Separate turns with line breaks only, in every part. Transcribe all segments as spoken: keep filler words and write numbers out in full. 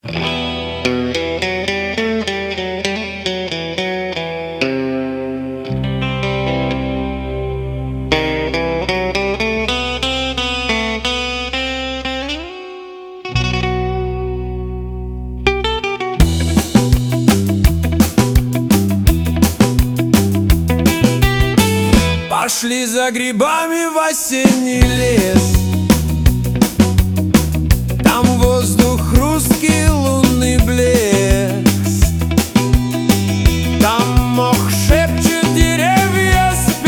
Пошли за грибами в осенний лес. Там воздух хрусткий, лунный блеск. Там мох шепчет, деревья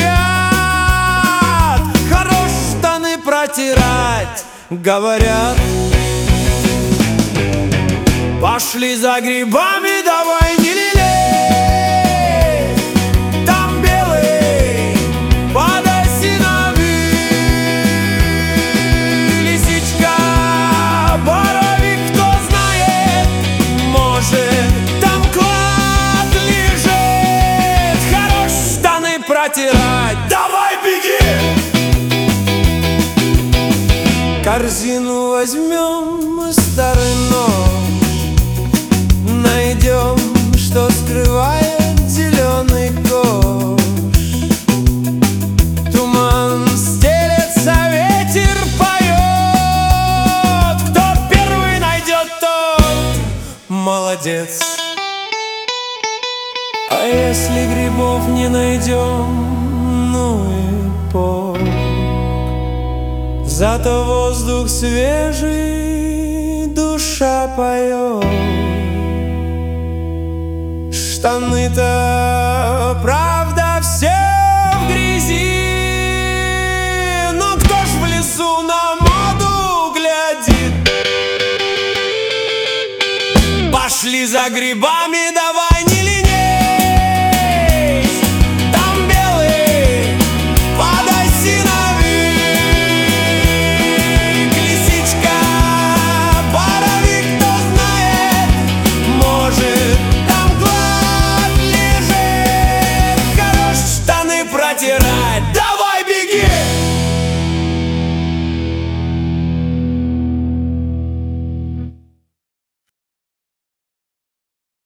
спят. Хорош штаны протирать, говорят. Пошли за грибами, давай не лелей. Давай беги! Корзину возьмем и старый нож, найдем, что скрывает зеленый кош. Туман стелется, ветер поет. Кто первый найдет, тот молодец. А если грибов не найдем, ну и пок. Зато воздух свежий, душа поет. Штаны-то, правда, все в грязи, но кто ж в лесу на моду глядит? Пошли за грибами, давай.